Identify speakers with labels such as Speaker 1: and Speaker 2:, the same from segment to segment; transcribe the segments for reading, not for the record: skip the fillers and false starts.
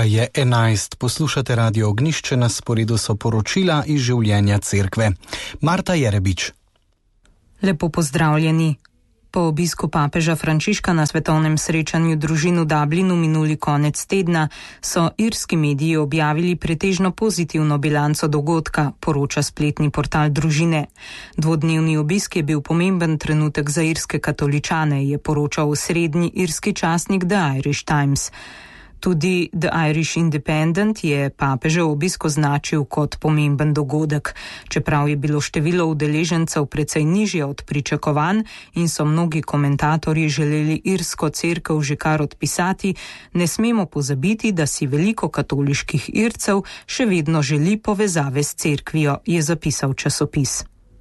Speaker 1: je 11. Poslušate Radio Ognjišče, na sporedu so poročila iz življenja cerkve. Marta Jerebič.
Speaker 2: Lepo pozdravljeni. Po obisku papeža Frančiška na svetovnem srečanju družin v Dublinu minuli konec tedna so irski mediji objavili pretežno pozitivno bilanco dogodka, poroča spletni portal Družine. Dvodnevni obisk je bil pomemben trenutek za irske katoličane, je poročal osrednji irski časnik The Irish Times. Tudi The Irish Independent je papežev obisk označil kot pomemben dogodek. Čeprav je bilo število udeležencev precej nižje od pričakovanj in so mnogi komentatorji želeli irsko cerkev že kar odpisati, ne smemo pozabiti, da si veliko katoliških Ircev še vedno želi povezave s cerkvijo, je zapisal časopis.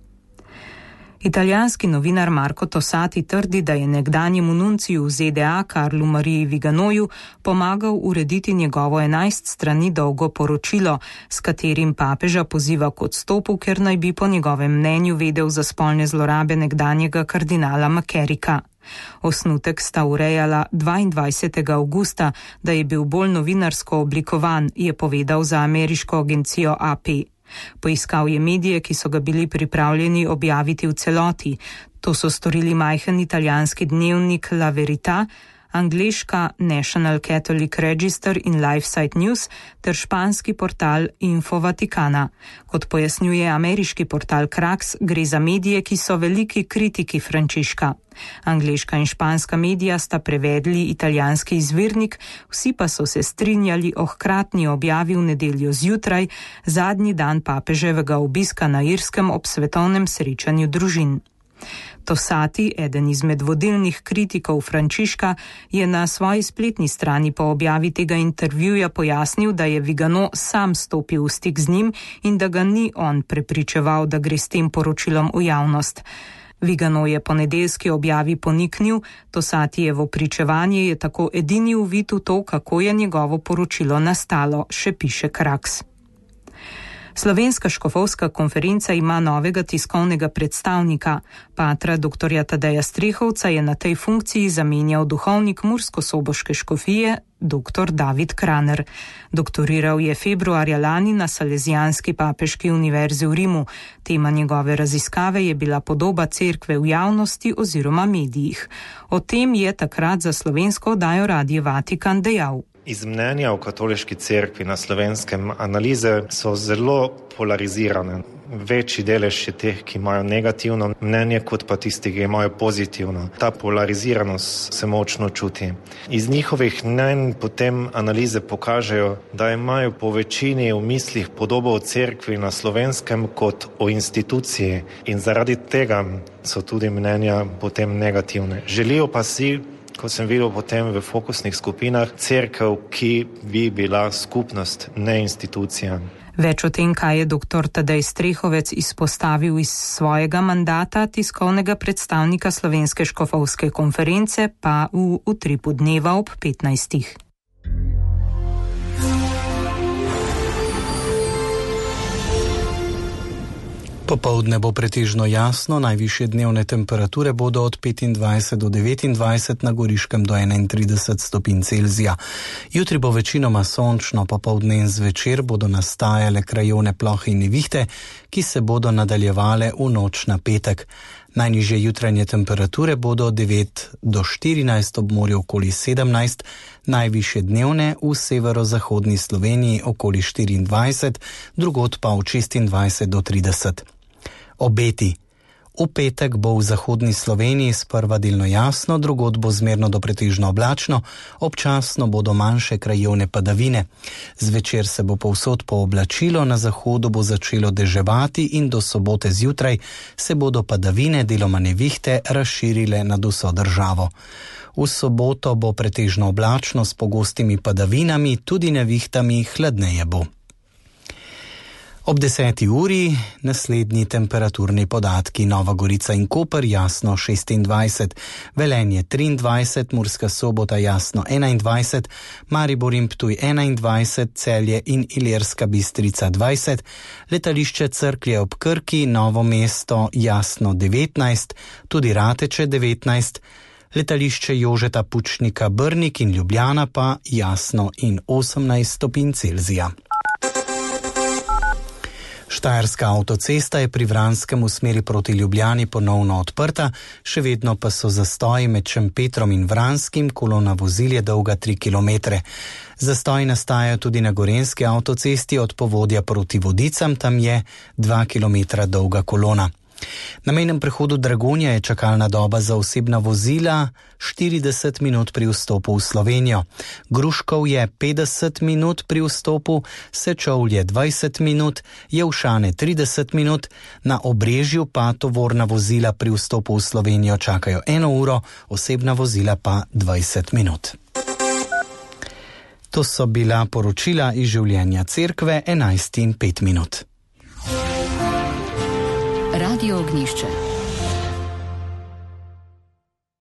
Speaker 2: Italijanski novinar Marco Tossati trdi, da je nekdanjemu nunciju v ZDA Karlu Mariji Viganoju pomagal urediti njegovo 11 strani dolgo poročilo, s katerim papeža poziva k odstopu, ker naj bi po njegovem mnenju vedel za spolne zlorabe nekdanjega kardinala McCarricka. Osnutek sta urejala 22. avgusta, da je bil bolj novinarsko oblikovan, je povedal za ameriško agencijo AP. Poiskal je medije, ki so ga bili pripravljeni objaviti v celoti. To so storili majhen italijanski dnevnik La Verità, angleška National Catholic Register in LifeSite News ter španski portal Info Vaticana. Kot pojasnjuje ameriški portal Krax, gre za medije, ki so veliki kritiki Frančiška. Angleška in španska medija sta prevedli italijanski izvirnik, vsi pa so se strinjali o hkratni objavi v nedeljo zjutraj, zadnji dan papeževega obiska na Irskem ob svetovnem srečanju družin. Tossati, eden izmed vodilnih kritikov Frančiška, je na svoji spletni strani po objavi tega intervjuja pojasnil, da je Vigano sam stopil v stik z njim in da ga ni on prepričeval, da gre s tem poročilom v javnost. Vigano je po nedeljski objavi poniknil, Tossatijevo pričevanje je tako edini uvid v to, kako je njegovo poročilo nastalo, še piše Krax. Slovenska škofovska konferenca ima novega tiskovnega predstavnika. Patra dr. Tadeja Strehovca je na tej funkciji zamenjal duhovnik murskosoboške škofije dr. David Kraner. Doktoriral je februarja lani na Salezijanski papeški univerzi v Rimu. Tema njegove raziskave je bila podoba cerkve v javnosti oziroma medijih. O tem je takrat za slovensko oddajo Radio Vatikan dejal.
Speaker 3: Iz mnenja o katoliški cerkvi na Slovenskem analize so zelo polarizirane. Večji delež je teh, ki imajo negativno mnenje, kot pa tisti, ki imajo pozitivno. Ta polariziranost se močno čuti. Iz njihovih mnenj potem analize pokažejo, da imajo po večini v mislih podobo o cerkvi na Slovenskem kot o instituciji in zaradi tega so tudi mnenja potem negativne. Želijo pa si, ko sem videl potem v fokusnih skupinah, cerkev, ki bi bila skupnost, ne institucija.
Speaker 2: Več o tem, kaj je dr. Tadej Strehovec izpostavil iz svojega mandata tiskovnega predstavnika Slovenske škofovske konference, pa v utripu dneva ob 15.
Speaker 1: Popoldne bo pretežno jasno, najvišje dnevne temperature bodo od 25 do 29, na Goriškem do 31 stopinj Celzija. Jutri bo večinoma sončno, popoldne in zvečer bodo nastajale krajevne plohe in nevihte, ki se bodo nadaljevale v noč na petek. Najnižje jutranje temperature bodo 9 do 14, ob morju okoli 17, najvišje dnevne v severozahodni Sloveniji okoli 24, drugod pa od 26 do 30. Obeti. V petek bo v zahodni Sloveniji sprva delno jasno, drugod bo zmerno do pretežno oblačno, občasno bodo manjše krajevne padavine. Zvečer se bo povsod pooblačilo, na zahodu bo začelo deževati in do sobote zjutraj se bodo padavine, deloma nevihte, razširile nad vso državo. V soboto bo pretežno oblačno s pogostimi padavinami, tudi nevihtami, hladneje bo. Ob 10. uri naslednji temperaturni podatki: Nova Gorica in Koper jasno 26, Velenje 23, Murska Sobota jasno 21, Maribor in Ptuj 21, Celje in Ilirska Bistrica 20, letališče Cerklje ob Krki, Novo mesto jasno 19, tudi Rateče 19, letališče Jožeta Pučnika Brnik in Ljubljana pa jasno in 18 stopinj Celzija. Štajerska avtocesta je pri Vranskem v smeri proti Ljubljani ponovno odprta, še vedno pa so zastoji med Šempetrom in Vranskim, kolona vozil je dolga 3 km. Zastoji nastajajo tudi na Gorenjski avtocesti od Povodja proti Vodicam, tam je 2 km dolga kolona. Na mejnem prehodu Dragonja je čakalna doba za osebna vozila 40 minut pri vstopu v Slovenijo. Gruškov je 50 minut pri vstopu, Sečovlje 20 minut, Jelšane 30 minut, na Obrežju pa tovorna vozila pri vstopu v Slovenijo čakajo 1 uro, osebna vozila pa 20 minut. To so bila poročila iz življenja cerkve 11:05.
Speaker 4: Radio Ognjišče.